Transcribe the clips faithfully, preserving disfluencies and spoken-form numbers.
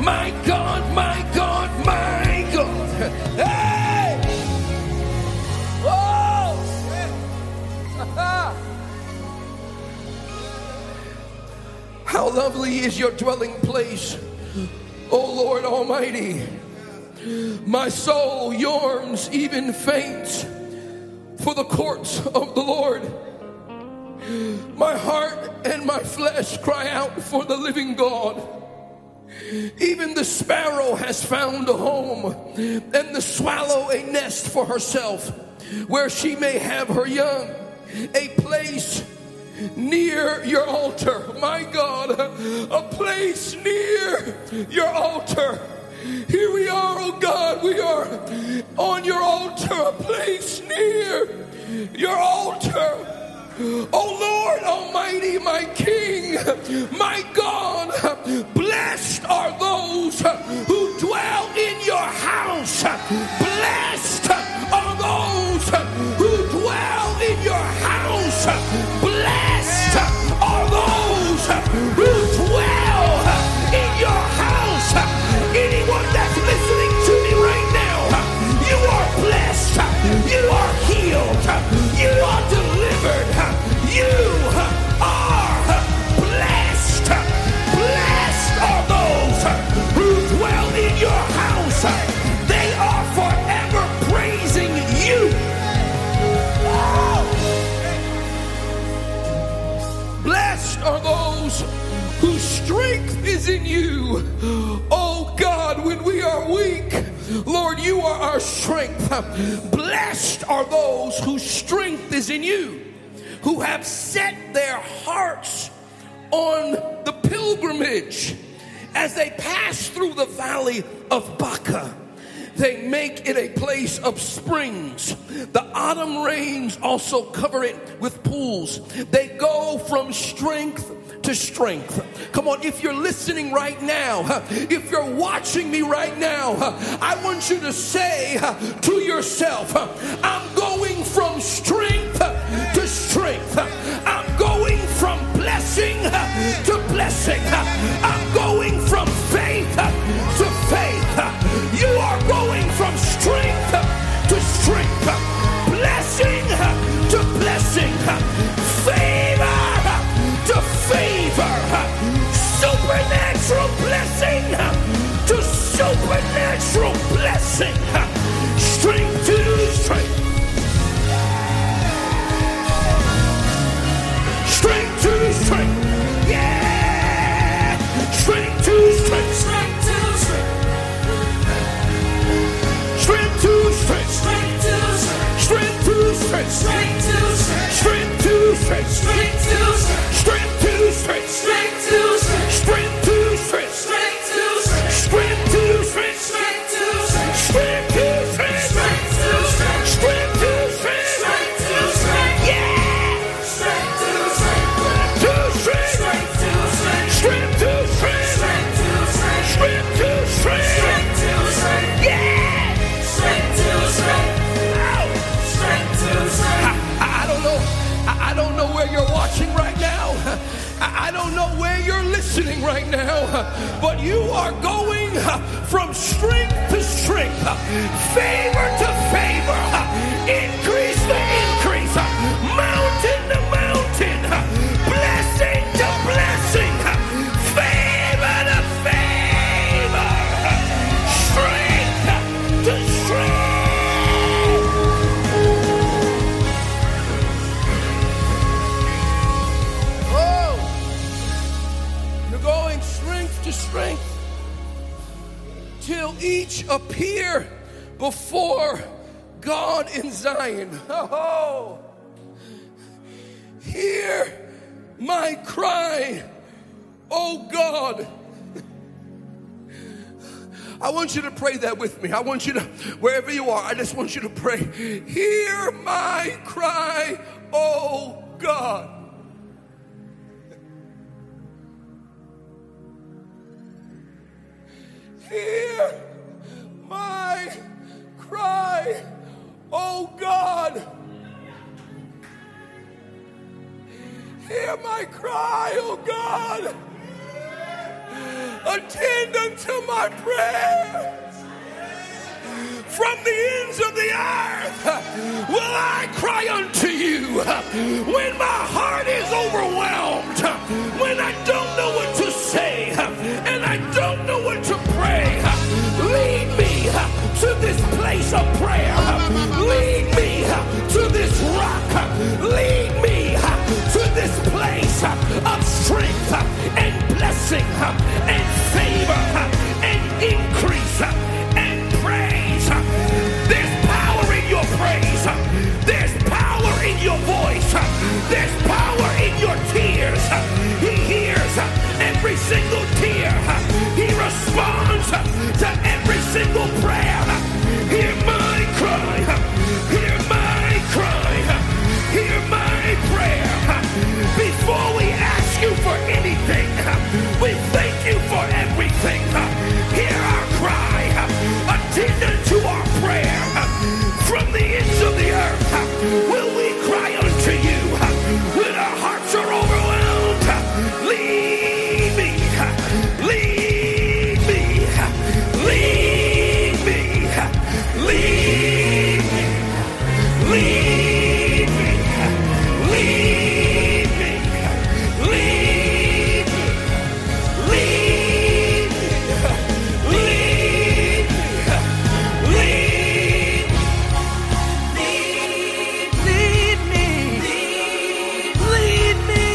My God, my God, my God. Hey! Oh! How lovely is your dwelling place, O Lord Almighty. My soul yearns, even faints, for the courts of the Lord. My heart and my flesh cry out for the living God. Even the sparrow has found a home, and the swallow a nest for herself, where she may have her young, a place near your altar. My God, a place near your altar. Here we are, oh God, we are on your altar, a place near your altar. Oh Lord Almighty, my King, my God, blessed are those who dwell in your house. Blessed are those who dwell in your house. Blessed are those who dwell in your house. Anyone that's listening to me right now, you are blessed, you are healed, you are delivered. You are blessed. Blessed are those who dwell in your house. They are forever praising you. Oh. Blessed are those whose strength is in you. Oh God, when we are weak, Lord, you are our strength. Blessed are those whose strength is in you, who have set their hearts on the pilgrimage. As they pass through the valley of Baca, they make it a place of springs. The autumn rains also cover it with pools. They go from strength to strength. Come on, if you're listening right now, if you're watching me right now, I want you to say to yourself, I'm going from strength to strength. I'm going from blessing to blessing. I'm going from faith to faith. You are going from strength to strength, blessing to blessing, favor to favor, supernatural blessing to supernatural blessing, strength to strength, strength to strength, yeah, strength to strength, strength to strength, strength to strength, strength to strength, strength to strength, strength to strength, strength to strength, strength to strength, strength to strength, strength to strength, strength to strength, strength to strength, strength to strength, strength to strength, strength to strength, strength to strength, strength to strength, yeah, strength to strength, to strength, strength to strength, strength to strength, strength to strength, strength to strength, strength to strength, yeah, strength to strength, strength to strength. I don't know. I don't know where you're watching right now. I don't know where you're listening right now, but you are going from strength to strength, favor to favor, increase to increase, mountain to mountain, blessing to blessing, favor to favor, strength to strength. To strength till each appear before God in Zion. Oh, hear my cry, oh God. I want you to pray that with me. I want you to, wherever you are, I just want you to pray, hear my cry, oh God. Hear my cry, oh God. Hear my cry, oh God. Attend unto my prayer. From the ends of the earth will I cry unto you. When my heart is overwhelmed, when I don't know what to say, and I don't know what to pray, lead me to this place of prayer. Lead me to this rock. Lead me to this place of strength and blessing and favor and increase and praise. There's power in your praise. There's power in your voice. There's power in your tears. He hears every single tear. He responds to every single prayer. Hear my cry. Hear my cry. Hear my prayer. Before we ask you for anything, we thank you for everything. Hear our cry. Attend unto our prayer. From the ends of the earth will we cry unto you. When our hearts are overwhelmed, lead me, lead me, lead me, lead me, lead me, lead me, lead me, lead me, lead me, lead me, lead me, lead me,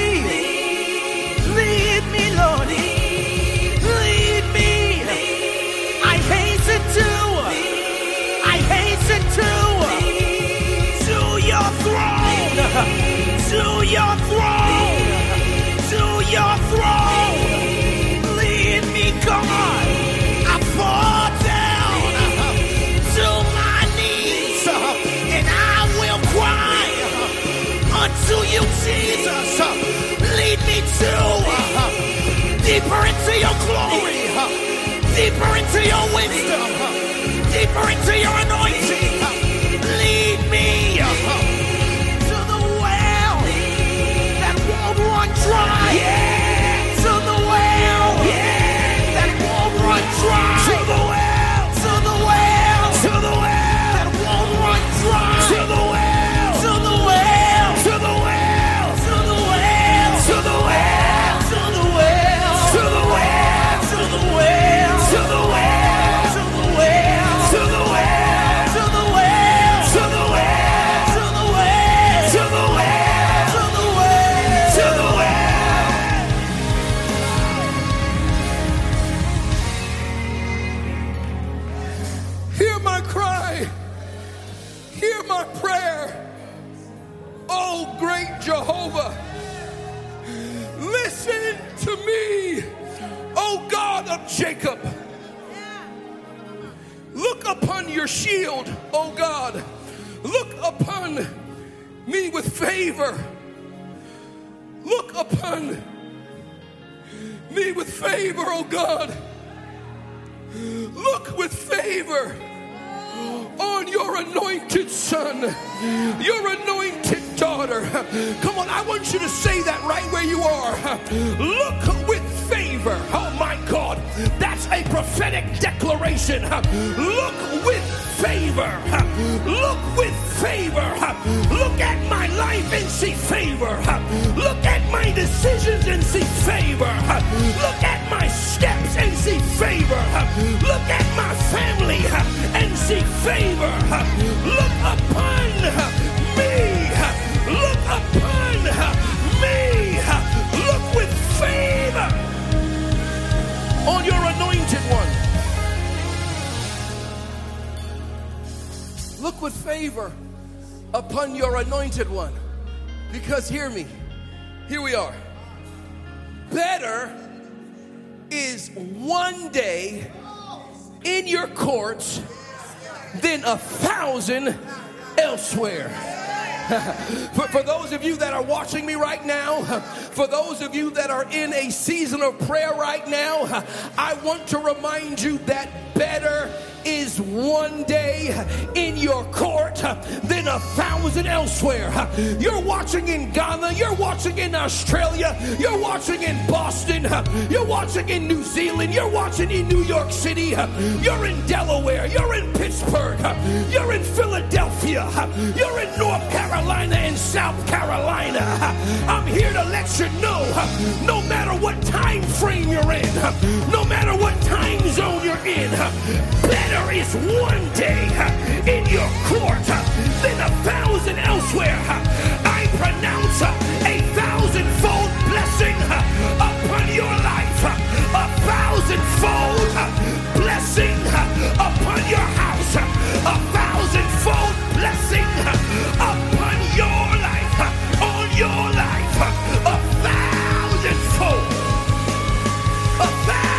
lead me, Lord, lead me. I hasten to, I hasten to, to your throne, to your throne, to your throne. Lead me, God. I fall down to my knees, and I will cry unto you, Jesus. Lead me to deeper into your glory, deeper into your wisdom, deeper into your anointing. Lead me to the well that won't run dry. Yeah. To the well yeah. that won't run dry. To the well, to the well, to the well that won't run dry. To the well, to the well, to the well, to the well, to the well, to the well, to the well, to the well, to the well, to the well, to the well, to the well, to the well, to the well, to the well, to the well, to the well. Hear my cry. Hear my prayer. Oh, great Jehovah. Listen to me, oh God of Jacob. Look upon your shield, oh God. Look upon me with favor. Look upon me with favor, oh God. Look with favor on your anointed son, your anointed daughter. Come on, I want you to say that right where you are. Look with favor. Oh my God, that's a prophetic declaration. Look with favor. Look with favor. Look at my life and see favor. Look at my decisions and see favor. Look at my steps and see favor. Look at my family and see favor. Look upon me. Look upon me. Look with favor on your anointed one. Look with favor upon your anointed one. Because hear me, here we are. Better is one day in your courts than a thousand elsewhere. For, for those of you that are watching me right now, for those of you that are in a season of prayer right now, I want to remind you that better is one day in your court than a thousand elsewhere. You're watching in Ghana, you're watching in Australia, you're watching in Boston, you're watching in New Zealand, you're watching in New York City, you're in Delaware, you're in Pittsburgh, you're in Philadelphia, you're in North Carolina and South Carolina. I'm here to let you know, no matter what time frame you're in, no matter what time zone you're in, better is one day in your court than a thousand elsewhere. I pronounce a thousandfold blessing upon your life, a thousandfold blessing upon your house, a thousandfold blessing upon your life, on your life, a thousandfold, a thousandfold.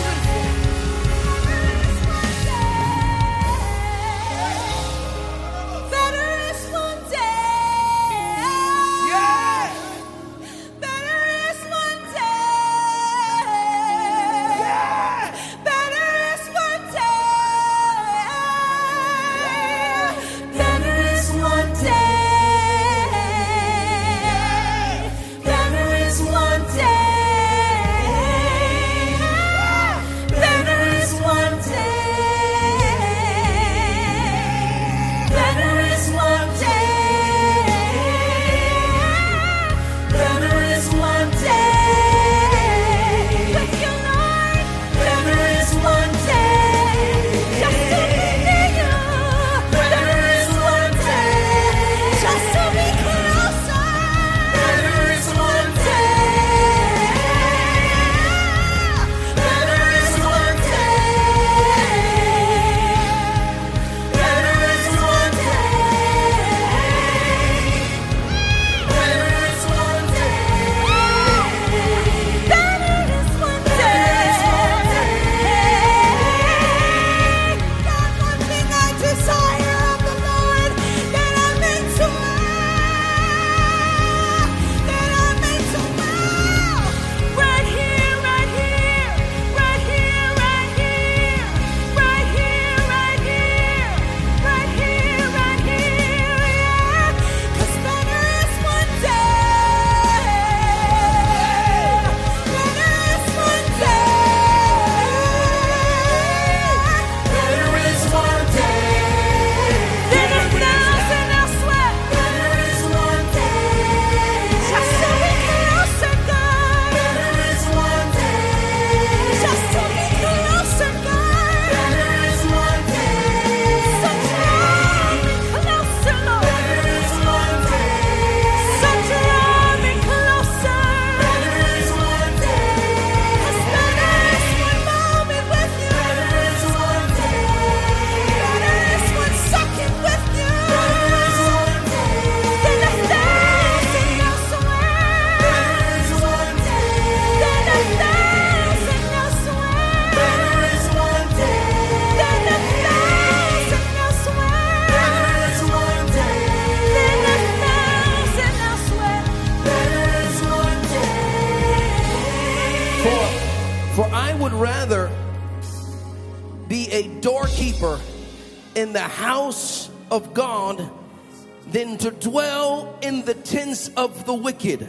In the house of God than to dwell in the tents of the wicked.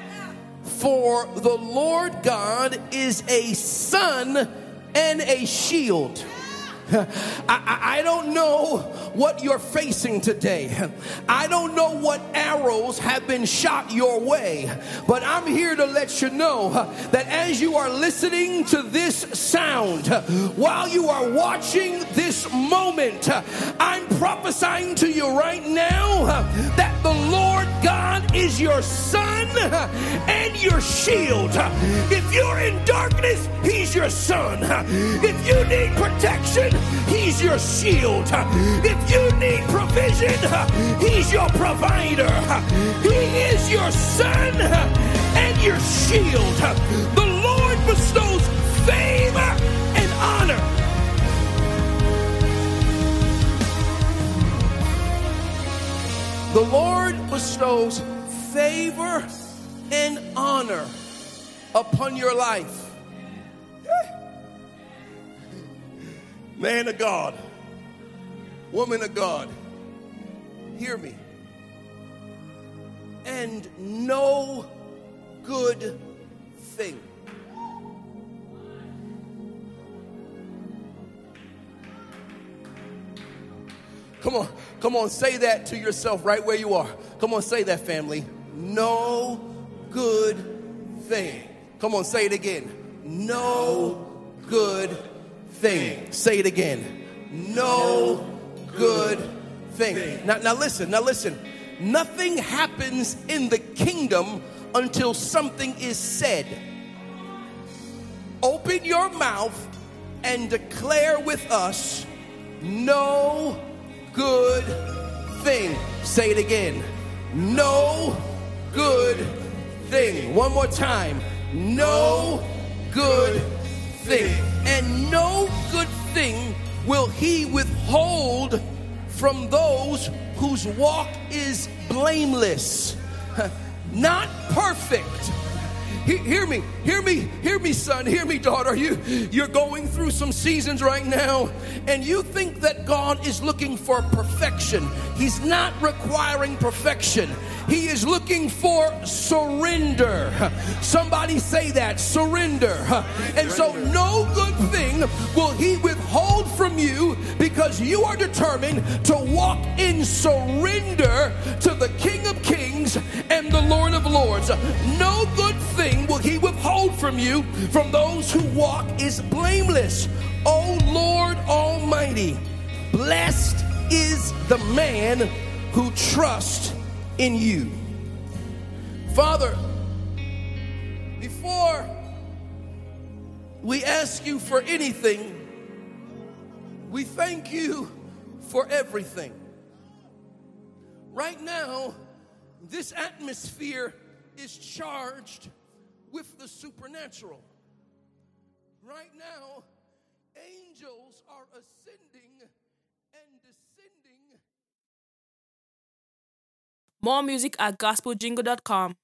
For the Lord God is a sun and a shield. I, I, I don't know what you're facing today. I don't know what arrows have been shot your way, but I'm here to let you know that as you are listening to this sound, while you are watching this moment, I'm prophesying to you right now that the Lord God is your sun and your shield. If you're in darkness, He's your sun. If you need protection, He's your shield. If you need provision, He's your provider. He is your sun and your shield. The Lord bestows favor and honor. The Lord bestows favor and honor upon your life. Man of God, woman of God, hear me. And no good thing. Come on, come on, say that to yourself right where you are. Come on, say that, family. No good thing. Come on, say it again. No good thing. Say it again. No good thing. Now, now listen, now listen. Nothing happens in the kingdom until something is said. Open your mouth and declare with us, no good thing. Say it again. No good thing. One more time. No good thing. And no good thing will he withhold from those whose walk is blameless. Not perfect. He, hear me, hear me, hear me, son, hear me, daughter. You, you're going through some seasons right now, and you think that God is looking for perfection. He's not requiring perfection. He is looking for surrender. Somebody say that, surrender. And so no good thing will he withhold from you because you are determined to walk in surrender to the King of Kings and the Lord of Lords. No good thing will he withhold from you from those who walk is blameless. O Lord Almighty, blessed is the man who trusts in you. Father, before we ask you for anything, we thank you for everything. Right now, this atmosphere is charged with the supernatural. Right now, angels are ascending and descending. More music at gospel jingle dot com.